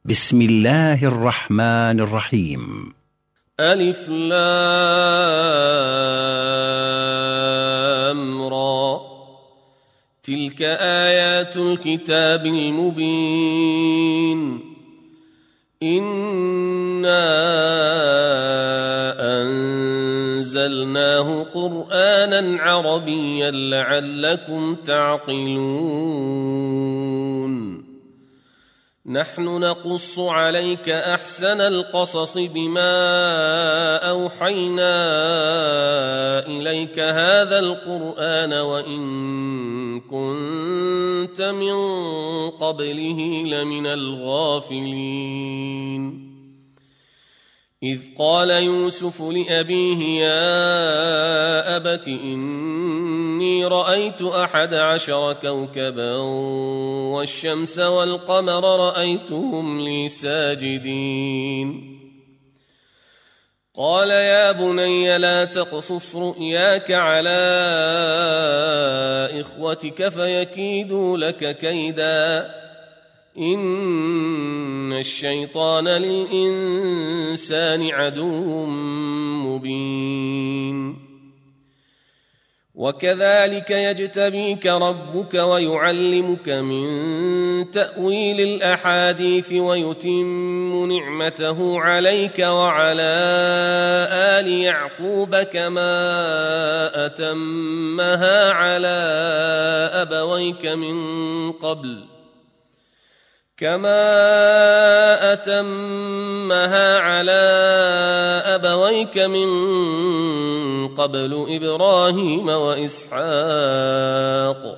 بسم الله الرحمن الرحيم. ألف لام را، تلك آيات الكتاب المبين. إنا أنزلناه قرآنا عربيا لعلكم تعقلون. نحن نقص عليك أحسن القصص بما أوحينا إليك هذا القرآن وإن كنت من قبله لمن الغافلين. إذ قال يوسف لأبيه يا أبت إني رأيت 11 كوكبا والشمس والقمر رأيتهم لي ساجدين. قال يا بني لا تقصص رؤياك على إخوتك فيكيدوا لك كيدا إن الشيطان للإنسان عدو مبين. وكذلك يجتبيك ربك ويعلمك من تأويل الأحاديث ويتم نعمته عليك وعلى آل يعقوب كما أتمها على أبويك من قبل إبراهيم وإسحاق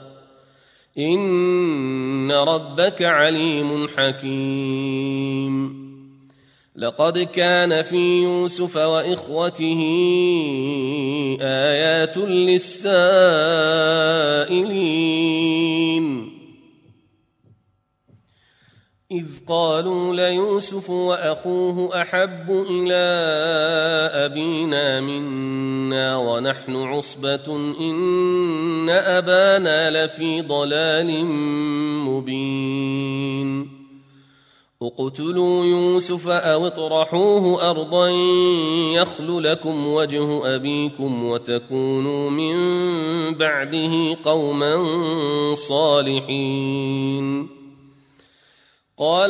إن ربك عليم حكيم. لقد كان في يوسف وإخوته آيات للسائلين إذ قالوا ليوسف وأخوه أحب إلى أبينا منا ونحن عصبة إن أبانا لفي ضلال مبين. اقتلوا يوسف أو اطرحوه أرضا يخل لكم وجه أبيكم وتكونوا من بعده قوما صالحين. قال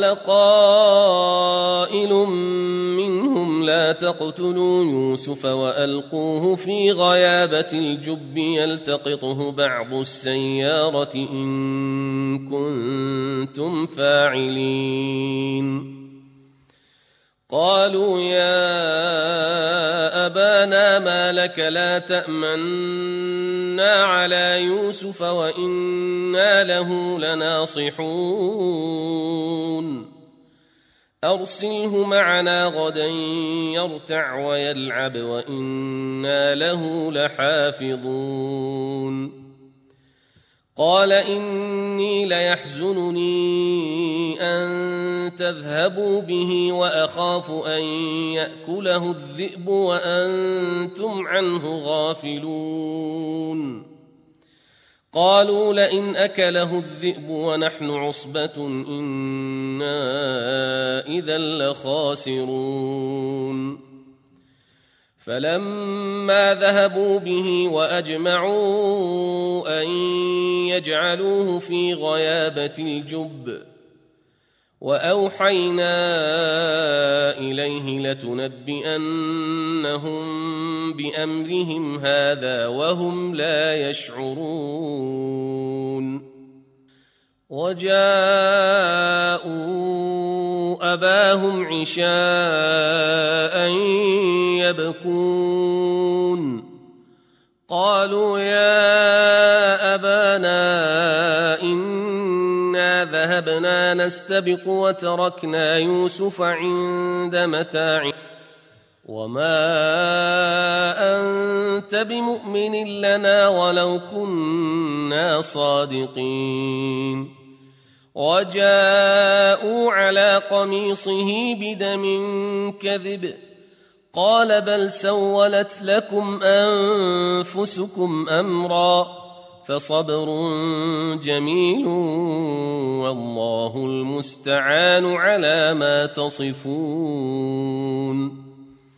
قائل منهم لا تقتلوا يوسف وألقوه في غيابة الجب يلتقطه بعض السيارة إن كنتم فاعلين. قالوا يا أبانا ما لك لا تأمنا على يوسف وإنا له لناصحون. أرسله معنا غدا يرتع ويلعب وإنا له لحافظون. قال إني ليحزنني أن تذهبوا به وأخاف أن يأكله الذئب وأنتم عنه غافلون. قالوا لئن أكله الذئب ونحن عصبة إنا إذا لخاسرون. فلما ذهبوا به وأجمعوا أن يجعلوه في غيابة الجب وأوحينا إليه لتنبئنهم بأمرهم هذا وهم لا يشعرون. وجاءوا أباهم عشاء يبكون. قالوا يا أبانا إنا ذهبنا نستبق وتركنا يوسف عند متاعنا وما أنت بمؤمن لنا ولو كنا صادقين. وجاءوا على قميصه بدم كذب قال بل سولت لكم أنفسكم أمرا فصبر جميل والله المستعان على ما تصفون.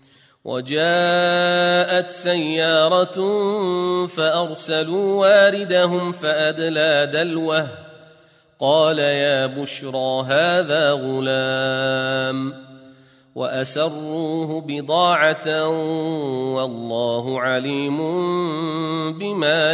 وجاءت سيارة فأرسلوا واردهم فأدلى دلوه قال يا بشرى هذا غلام وأسروه بضاعة والله عليم بما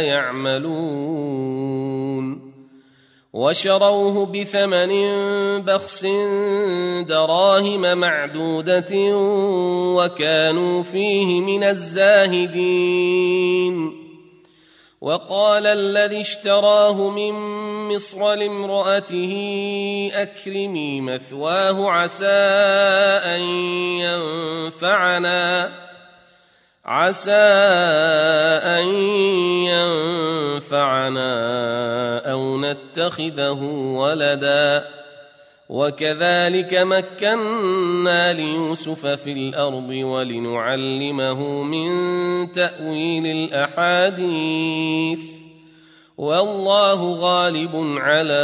يعملون. وشروه بثمن بخس دراهم معدودة وكانوا فيه من الزاهدين. وقال الذي اشتراه من مصر لامرأته أكرمي مثواه عسى أن ينفعنا أو نتخذه ولدا وكذلك مكنا ليوسف في الأرض ولنعلمه من تأويل الأحاديث والله غالب على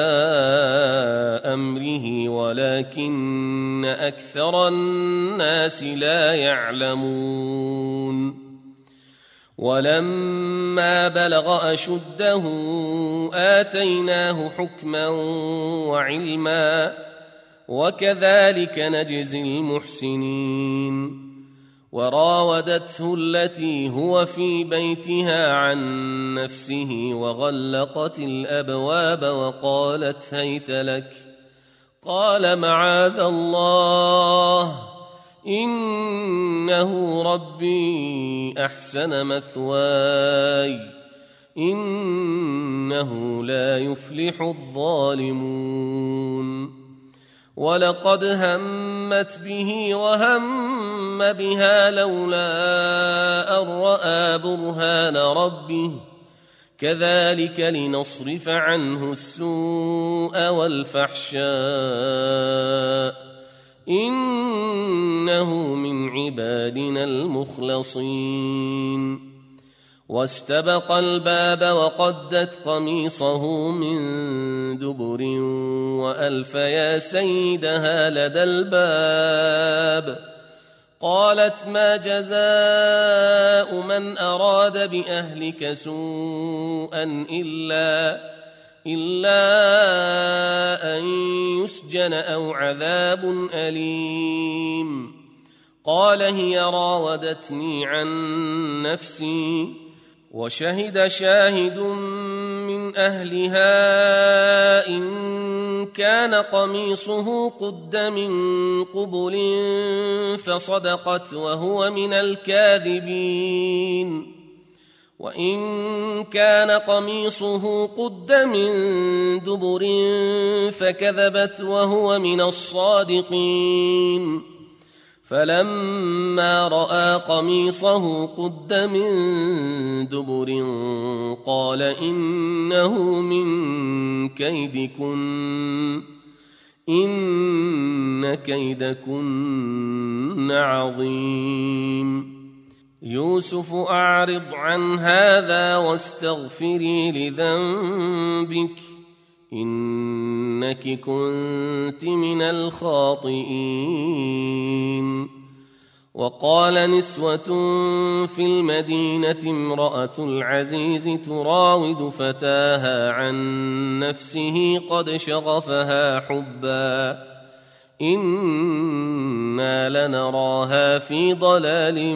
أمره ولكن أكثر الناس لا يعلمون. ولما بلغ أشده آتيناه حكما وعلما وكذلك نجزي المحسنين. وراودته التي هو في بيتها عن نفسه وغلقت الأبواب وقالت هيت لك قال معاذ الله إنه ربي أحسن مثواي إنه لا يفلح الظالمون. ولقد همت به وهم بها لولا أن رأى برهان ربه كذلك لنصرف عنه السوء والفحشاء إنه من عبادنا المخلصين. واستبق الباب وقدت قميصه من دبر وألف يا سيدها لدى الباب قالت ما جزاء من أراد بأهلك سوءا إلا أن يسجن أو عذاب أليم. قال هي راودتني عن نفسي وشهد شاهد من أهلها إن كان قميصه قد من قبل فصدقت وهو من الكاذبين وإن كان قميصه قد من دبر فكذبت وهو من الصادقين. فلما رأى قميصه قد من دبر قال إنه من كيدكن إن كيدكن عظيم. يوسف أعرض عن هذا واستغفري لذنبك إنك كنت من الخاطئين. وقال نسوة في المدينة امرأة العزيز تراود فتاها عن نفسه قد شغفها حبا إنا لنراها في ضلال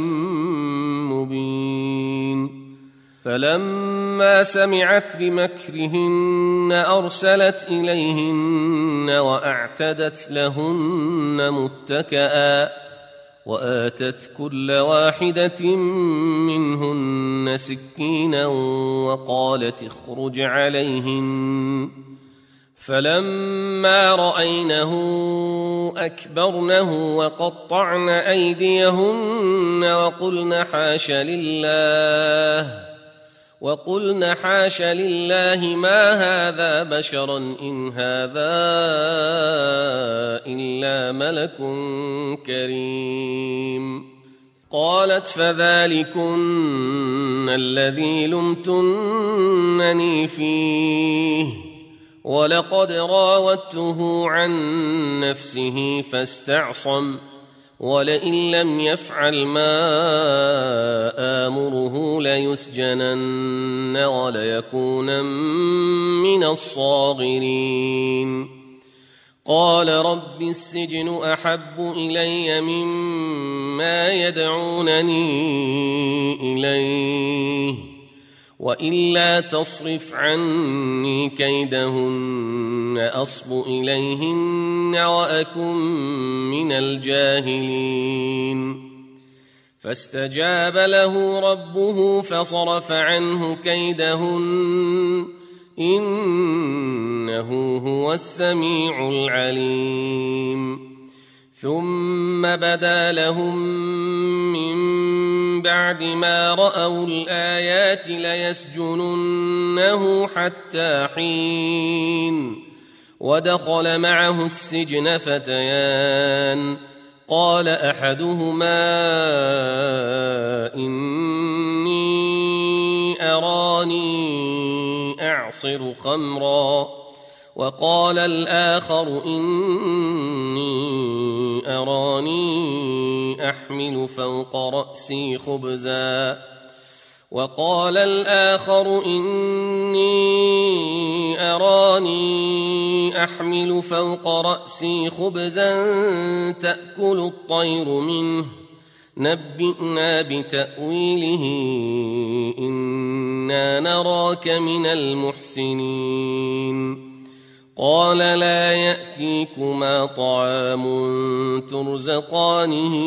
مبين. فلما سمعت بمكرهن أرسلت إليهن وأعتدت لهن متكئا وآتت كل واحدة منهن سكينا وقالت اخرج عليهن. فلما رأينه أكبرنه وقطعن أيديهن وقلن حاش لله ما هذا بشرا إن هذا إلا ملك كريم. قالت فذلكن الذي لمتنني فيه ولقد راودته عن نفسه فاستعصم ولئن لم يفعل ما آمره ليسجنن وليكونن من الصاغرين قال رب السجن أحب إلي مما يدعونني إليه وإلا تصرف عني كيدهن أصب إليهن وأكن من الجاهلين فاستجاب له ربه فصرف عنه كيدهن إنه هو السميع العليم ثم بدا لهم من بعد ما رأوا الآيات ليسجننه حتى حين ودخل معه السجن فتيان قال أحدهما إني أراني أعصر خمرا وقال الآخر إني أراني أحمل فوق رأسي خبزا وقال الآخر إني أراني أحمل فوق رأسي خبزا تأكل الطير منه نبئنا بتأويله إنا نراك من المحسنين قال لا يأتيكما طعام ترزقانه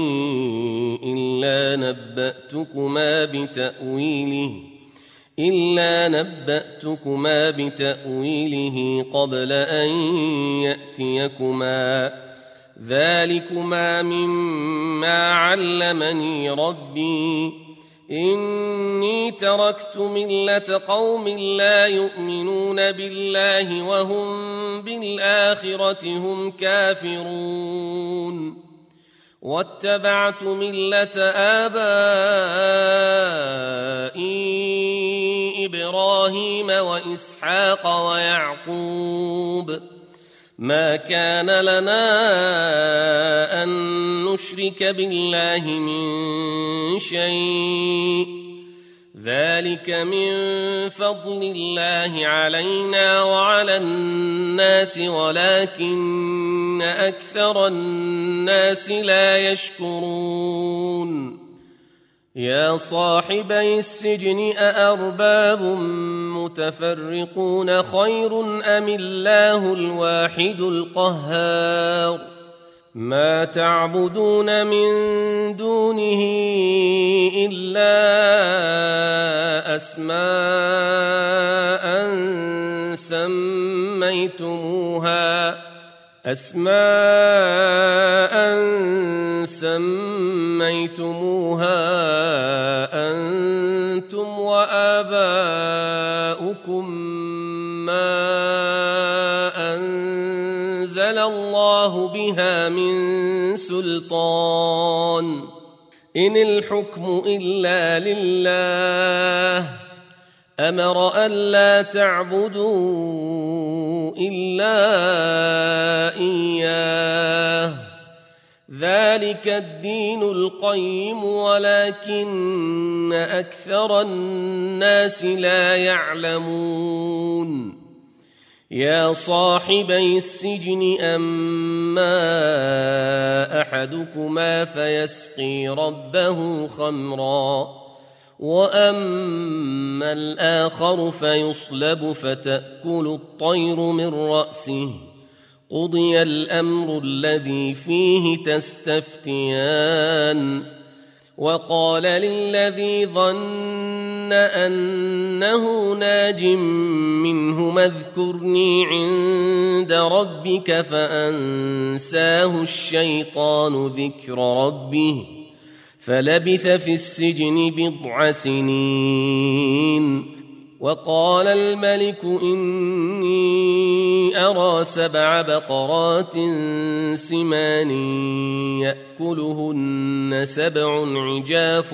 إلا نبأتكما بتأويله قبل أن يأتيكما ذلكما مما علمني ربي إني تركت ملة قوم لا يؤمنون بالله وهم بالآخرة هم كافرون واتبعت ملة آبائي إبراهيم وإسحاق ويعقوب ما كان لنا أن نشرك بالله من شيء ذلك من فضل الله علينا وعلى الناس ولكن أكثر الناس لا يشكرون يا صاحبي السجن أأرباب متفرقون خير أم الله الواحد القهار ما تعبدون من دونه إلا أسماء سميتموها أنتم وآباؤكم ما أنزل الله بها من سلطان إن الحكم إلا لله أمر ألا تعبدوا إلا إياه ذلك الدين القيم ولكن أكثر الناس لا يعلمون يا صاحبي السجن أما أحدكما فيسقي ربه خمرا وأما الآخر فيصلب فتأكل الطير من رأسه قضي الأمر الذي فيه تستفتيان وقال للذي ظن أنه ناج منهما اذكرني عند ربك فأنساه الشيطان ذكر ربه فلبث في السجن 9 سنين وقال الملك إني أرى 7 بقرات سمان يأكلهن 7 عجاف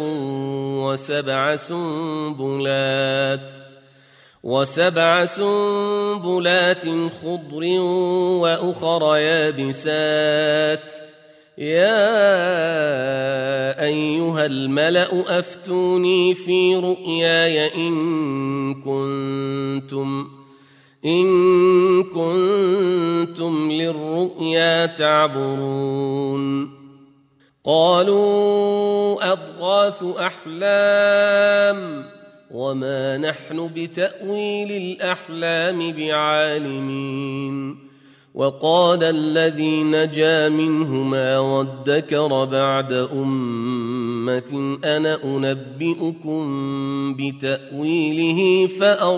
و7 سنبلات خضر وأخر يابسات يا أيها الملأ أفتوني في رؤياي إن كنتم للرؤيا تعبرون قالوا أضغاث أحلام وما نحن بتأويل الأحلام بعالمين وقال الذي نجا منهما وادكر بعد أمة أنا أنبئكم بتأويله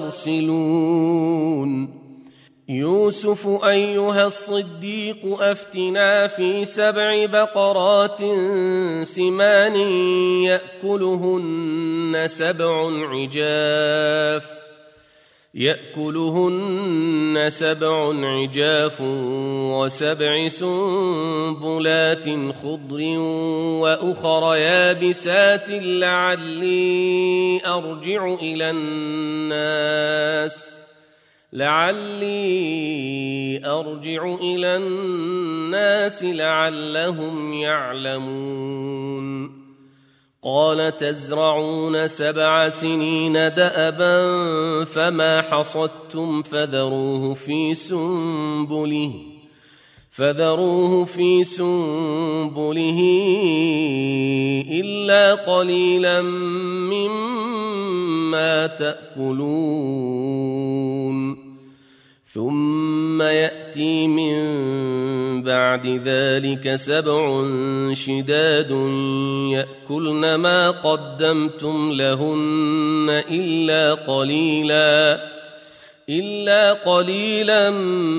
فأرسلون يوسف أيها الصديق أفتنا في 7 بقرات سمان يأكلهن 7 عجاف و7 سنبلات خضر وأخر يابسات لعلي أرجع إلى الناس لعلهم يعلمون قال تزرعون 7 سنين دأبا فما حصدتم فذروه في سنبله إلا قليلا مما تأكلون ثم يأتي من بعد ذلك 7 شداد يأكلن ما قدمتم لهن إلا قليلا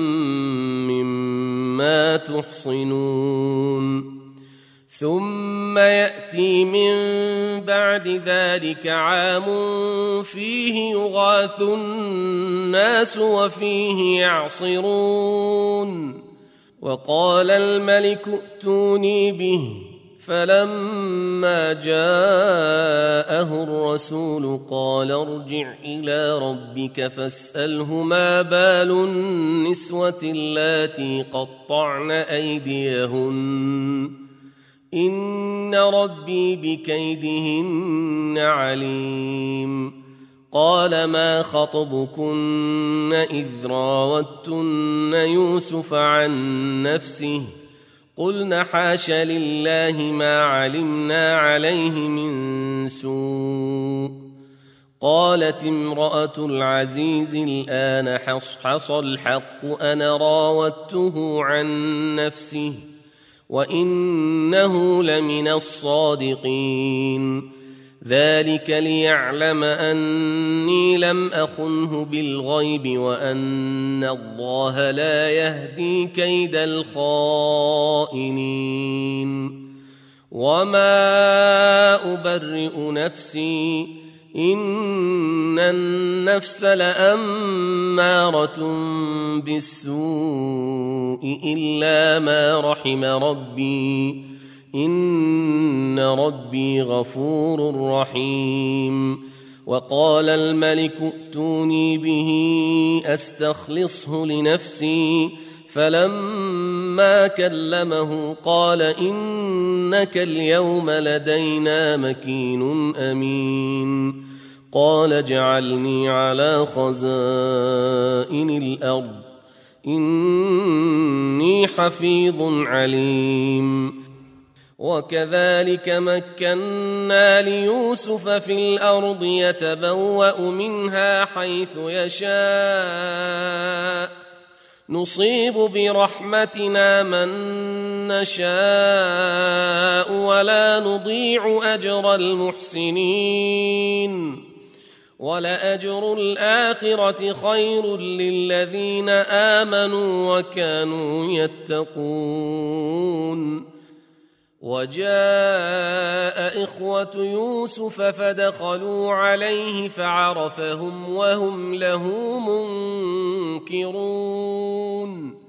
مما تحصنون ثم يأتي من بعد ذلك عام فيه يغاث الناس وفيه يعصرون وقال الملك ائتوني به فلما جاءه الرسول قال ارجع إلى ربك فاسأله ما بال النسوة اللاتي قطعن أيديهن إن ربي بكيدهن عليم قال ما خطبكن إذ راوتن يوسف عن نفسه قلن حاش لله ما علمنا عليه من سوء قالت امرأة العزيز الآن حصحص الحق أنا راودته عن نفسه وإنه لمن الصادقين ذلك ليعلم أني لم أخنه بالغيب وأن الله لا يهدي كيد الخائنين وما أبرئ نفسي إن النفس لأمارة بالسوء إلا ما رحم ربي إن ربي غفور رحيم وقال الملك ائتوني به أستخلصه لنفسي فلما كلمه قال إنك اليوم لدينا مكين أمين قال اجعلني على خزائن الأرض إني حفيظ عليم وكذلك مكنا ليوسف في الأرض يتبوأ منها حيث يشاء نصيب برحمتنا من نشاء ولا نضيع أجر المحسنين ولأجر الآخرة خير للذين آمنوا وكانوا يتقون وجاء إخوة يوسف فدخلوا عليه فعرفهم وهم له منكرون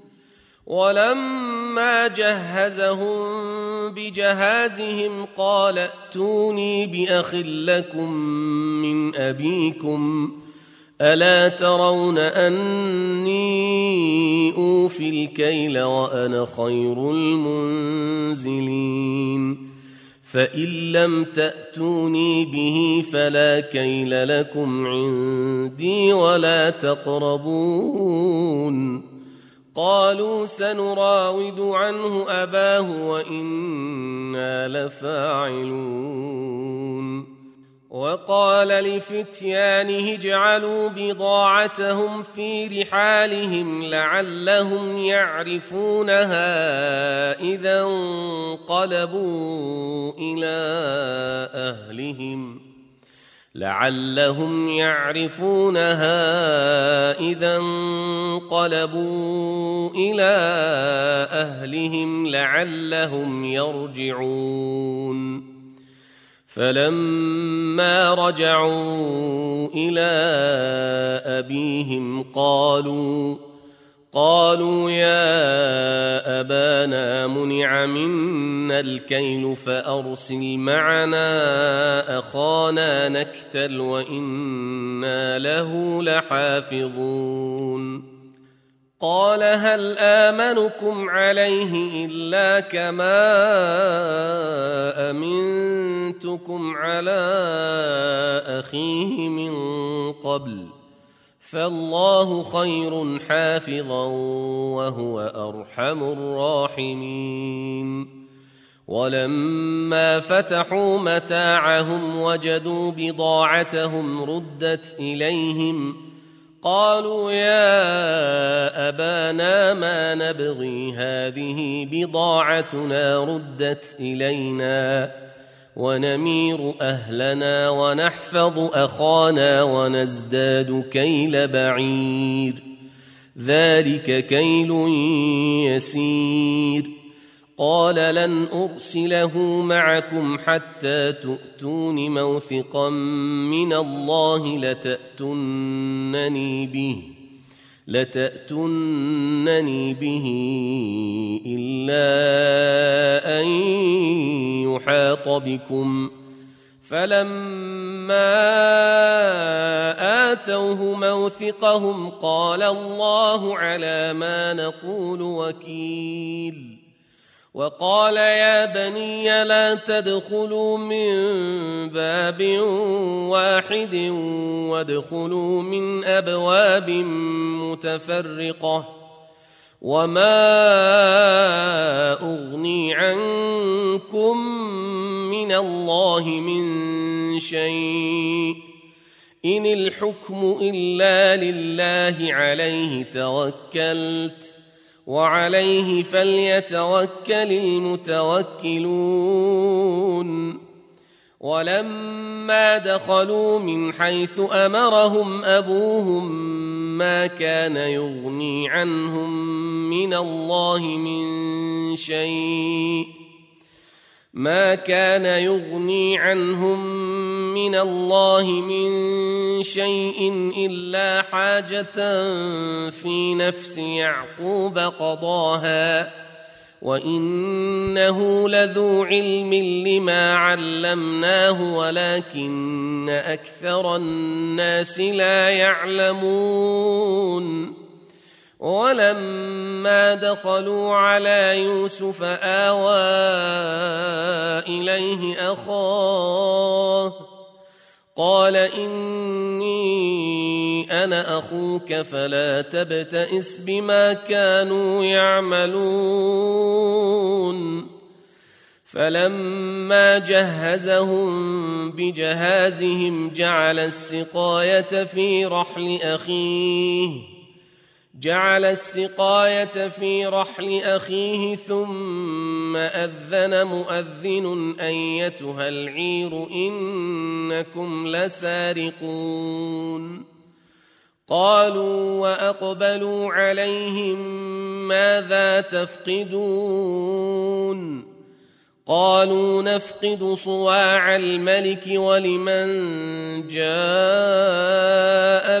ولما جهزهم بجهازهم قال ائتوني بأخ لكم من أبيكم ألا ترون أني أوفي الكيل وأنا خير المنزلين فإن لم تأتوني به فلا كيل لكم عندي ولا تقربون قالوا سنراود عنه أباه وإنا لفاعلون وقال لفتيانه اجعلوا بضاعتهم في رحالهم لعلهم يعرفونها إذا انقلبوا إلى أهلهم لعلهم يرجعون فلما رجعوا إلى أبيهم قالوا يا أبانا منع منا الكيل فأرسل معنا أخانا نكتل وإنا له لحافظون قال هل آمنكم عليه إلا كما أمنتكم على أخيه من قبل فالله خير حافظا وهو أرحم الراحمين ولما فتحوا متاعهم وجدوا بضاعتهم ردت إليهم قالوا يا أبانا ما نبغي هذه بضاعتنا ردت إلينا ونمير أهلنا ونحفظ أخانا ونزداد كيل بعير ذلك كيل يسير قال لن أرسله معكم حتى تؤتون موثقا من الله لتأتونني به إلا أن يحاط بكم فلما آتوه موثقهم قال الله على ما نقول وكيل وقال يا بني لا تدخلوا من باب واحد وادخلوا من أبواب متفرقة وما أغني عنكم من الله من شيء إن الحكم إلا لله عليه توكلت وعليه فليتوكل المتوكلون ولما دخلوا من حيث أمرهم أبوهم ما كان يغني عنهم من الله من شيء إلا حاجة في نفس يعقوب قضاها وإنه لذو علم لما علمناه ولكن أكثر الناس لا يعلمون ولما دخلوا على يوسف آوى إليه أخاه قال إني أنا أخوك فلا تبتئس بما كانوا يعملون فلما جهزهم بجهازهم جعل السقاية في رحل أخيه ثم أذن مؤذن أيتها العير إنكم لسارقون قالوا وأقبلوا عليهم ماذا تفقدون قالوا نفقد صواع الملك ولمن جاء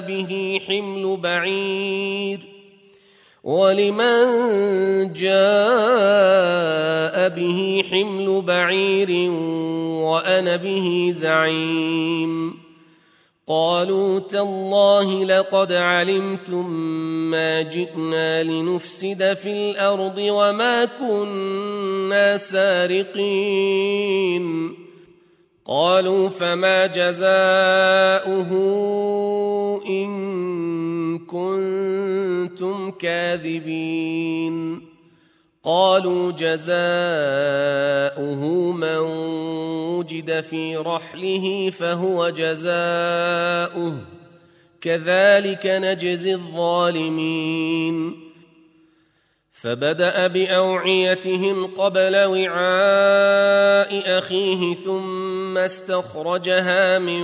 به حمل بعير وأنا به زعيم. قالوا تالله لقد علمتم ما جئنا لنفسد في الأرض وما كنا سارقين. قالوا فما جزاؤه إن كنتم كاذبين. قالوا جزاؤه من وجد في رحله فهو جزاؤه كذلك نجزي الظالمين. فبدأ بأوعيتهم قبل وعاء أخيه ثم استخرجها من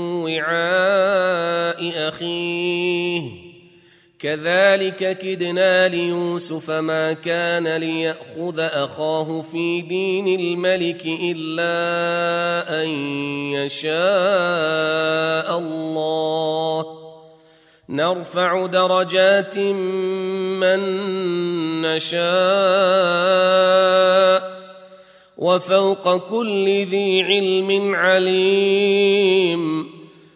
وعاء أخيه كذلك كدنا ليوسف ما كان ليأخذ أخاه في دين الملك إلا أن يشاء الله نرفع درجات من نشاء وفوق كل ذي علم عليم.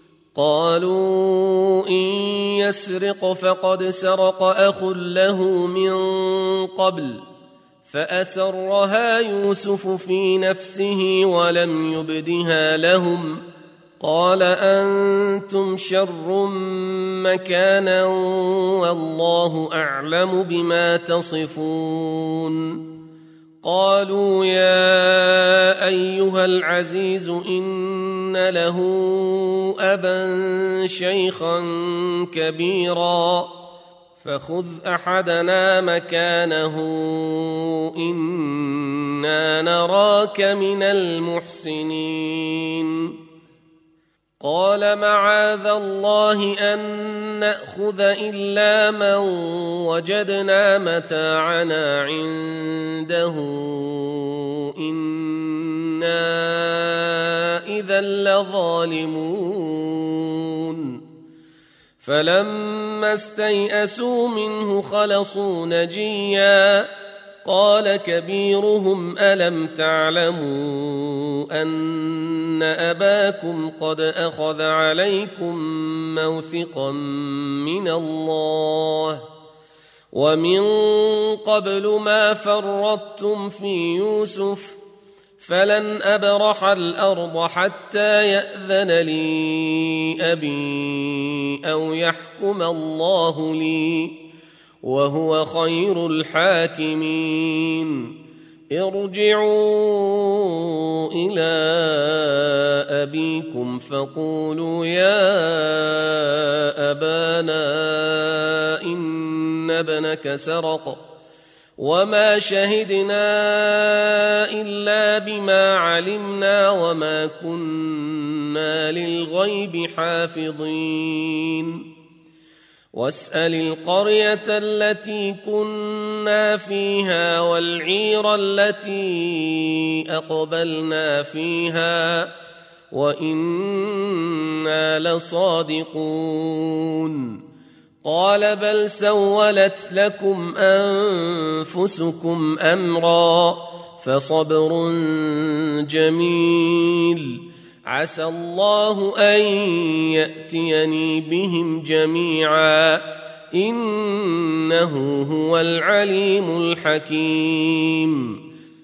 قالوا إن يسرق فقد سرق أخ له من قبل فأسرها يوسف في نفسه ولم يبدها لهم. قال أنتم شر مكانا والله أعلم بما تصفون. قالوا يا أيها العزيز إن له أبا شيخا كبيرا فخذ أحدنا مكانه إنا نراك من المحسنين. قال معاذ الله أن نأخذ إلا من وجدنا متاعنا عنده إنا إذا لظالمون. فلما استيئسوا منه خلصوا نجيا. قال كبيرهم ألم تعلموا أن أباكم قد أخذ عليكم موثقا من الله ومن قبل ما فرطتم في يوسف فلن أبرح الأرض حتى يأذن لي أبي أو يحكم الله لي وهو خير الحاكمين. ارجعوا إلى أبيكم فقولوا يا أبانا إن ابنك سرق وما شهدنا إلا بما علمنا وما كنا للغيب حافظين. واسأل القرية التي كنا فيها والعير التي أقبلنا فيها وإنا لصادقون. قال بل سولت لكم أنفسكم أمرا فصبر جميل عسى الله أن يأتيني بهم جميعا إنه هو العليم الحكيم.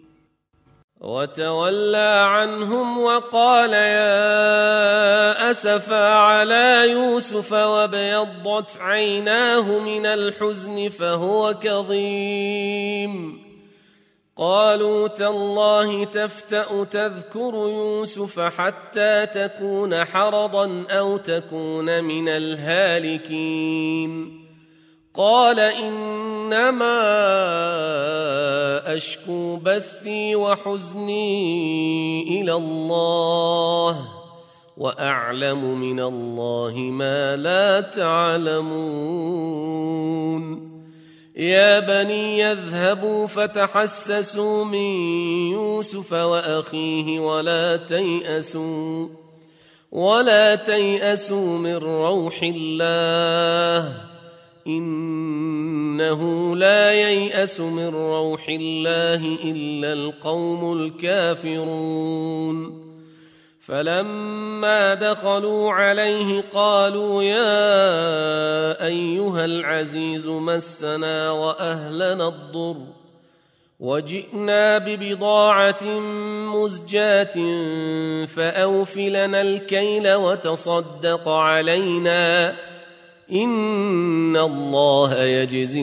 وتولى عنهم وقال يا أسفا على يوسف وابيضت عيناه من الحزن فهو كظيم. قالوا تالله تفتأ تذكر يوسف حتى تكون حرضا أو تكون من الهالكين. قال إنما أشكو بثي وحزني إلى الله وأعلم من الله ما لا تعلمون. يا بني يذهبوا فتحسسوا من يوسف وأخيه ولا تيأسوا من روح الله إنه لا ييأس من روح الله إلا القوم الكافرون فلما دخلوا عليه قالوا يا أيها العزيز مسنا وأهلنا الضر وجئنا ببضاعة مزجاة فأوف لنا الكيل وتصدق علينا إن الله يجزي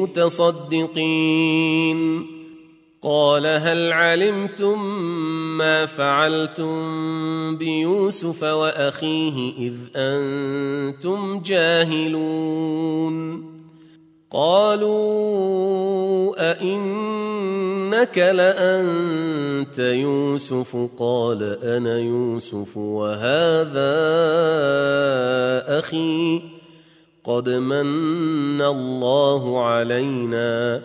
المتصدقين قال هل علمتم ما فعلتم بيوسف وأخيه إذ أنتم جاهلون قالوا أئنك لأنت يوسف قال أنا يوسف وهذا أخي قد من الله علينا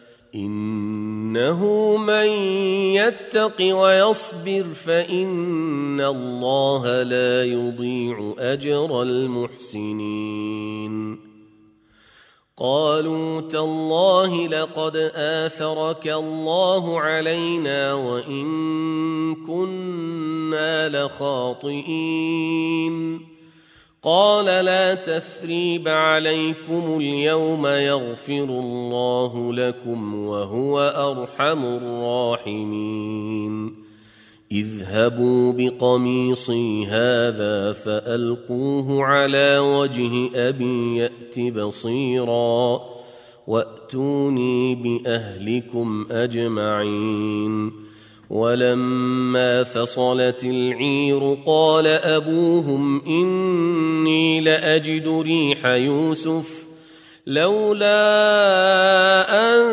إنه من يتق ويصبر فإن الله لا يضيع أجر المحسنين قالوا تالله لقد آثرك الله علينا وإن كنا لخاطئين قال لا تثريب عليكم اليوم يغفر الله لكم وهو أرحم الراحمين اذهبوا بقميصي هذا فألقوه على وجه أبي يأت بصيرا وأتوني بأهلكم أجمعين ولما فصلت العير قال أبوهم إني لأجد ريح يوسف لولا أن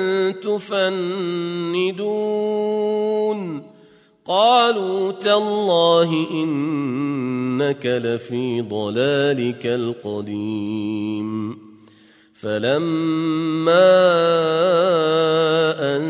تفندون قالوا تالله إنك لفي ضلالك القديم فلما أن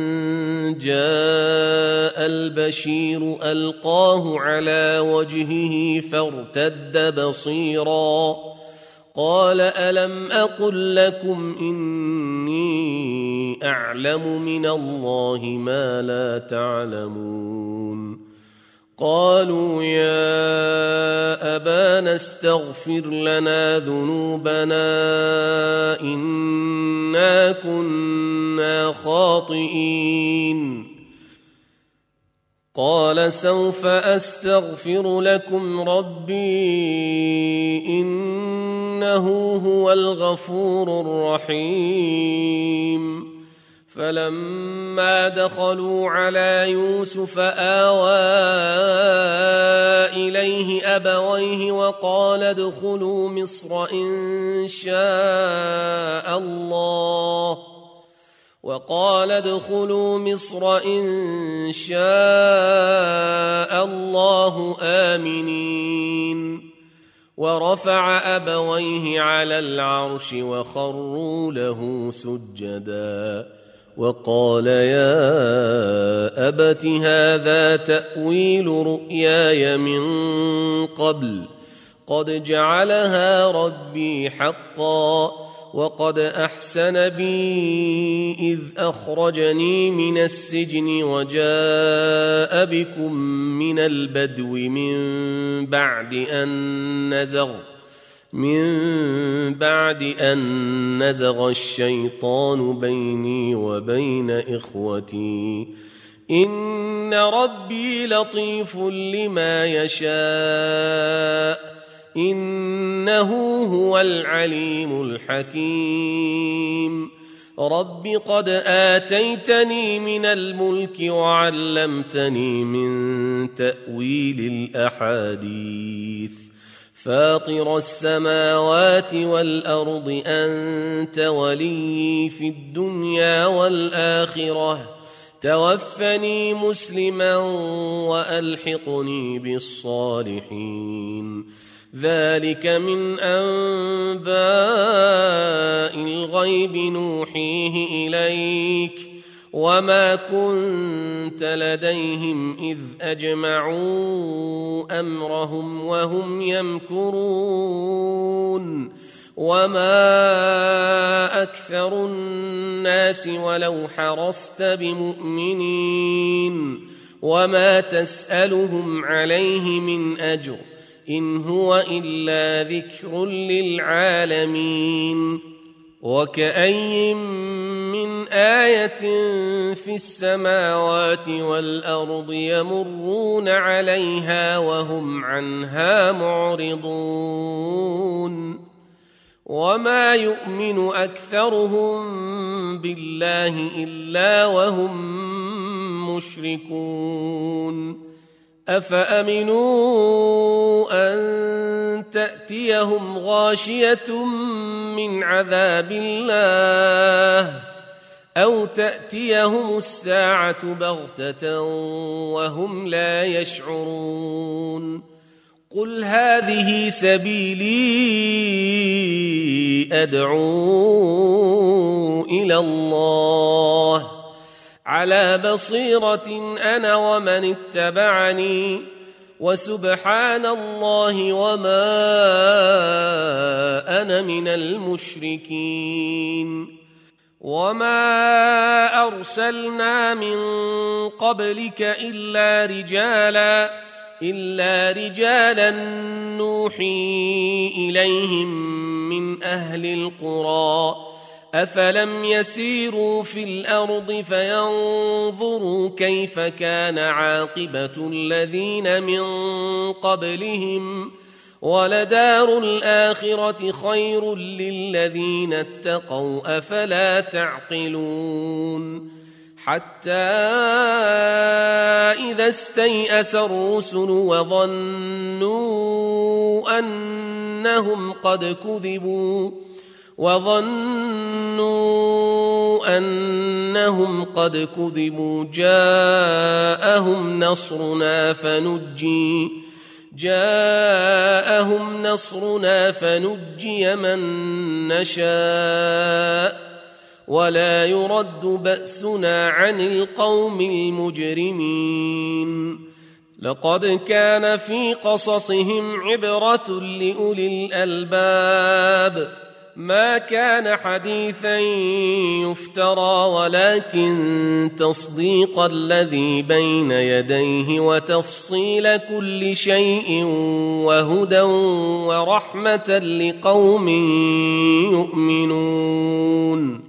جاء البشير ألقاه على وجهه فارتد بصيرا قال ألم أقل لكم إني أعلم من الله ما لا تعلمون قالوا يا أبانا استغفر لنا ذنوبنا إنا كنا خاطئين قال سوف أستغفر لكم ربي إنه هو الغفور الرحيم فلما دخلوا على يوسف آوى إليه أبويه وقال ادخلوا مصر إن شاء الله آمنين ورفع أبويه على العرش وخروا له سجدا وقال يا أبت هذا تأويل رؤياي من قبل قد جعلها ربي حقا وقد أحسن بي إذ أخرجني من السجن وجاء بكم من البدو من بعد أن نزغ الشيطان بيني وبين إخوتي إن ربي لطيف لما يشاء إنه هو العليم الحكيم رب قد آتيتني من الملك وعلمتني من تأويل الأحاديث فاطر السماوات والأرض أنت ولي في الدنيا والآخرة توفني مسلما وألحقني بالصالحين ذلك من أنباء الغيب نوحيه إليك وما كنت لديهم إذ أجمعوا أمرهم وهم يمكرون وما أكثر الناس ولو حرصت بمؤمنين وما تسألهم عليه من أجر إن هو إلا ذكر للعالمين وكأي من آية في السماوات والأرض يمرون عليها وهم عنها معرضون وما يؤمن أكثرهم بالله إلا وهم مشركون أفأمنوا أن تأتيهم غاشية من عذاب الله أو تأتيهم الساعة بغتة وهم لا يشعرون قل هذه سبيلي أدعو إلى الله على بصيرة أنا ومن اتبعني وسبحان الله وما أنا من المشركين وما أرسلنا من قبلك إلا رجالا نوحي إليهم من أهل القرى أفلم يسيروا في الأرض فينظروا كيف كان عاقبة الذين من قبلهم ولدار الآخرة خير للذين اتقوا أفلا تعقلون حتى إذا استيأس الرسل وظنوا أنهم قد كذبوا جاءهم نصرنا فنجي من نشاء ولا يرد بأسنا عن القوم المجرمين لقد كان في قصصهم عبرة لأولي الألباب ما كان حديثا يفترى ولكن تصديق الذي بين يديه وتفصيل كل شيء وهدى ورحمة لقوم يؤمنون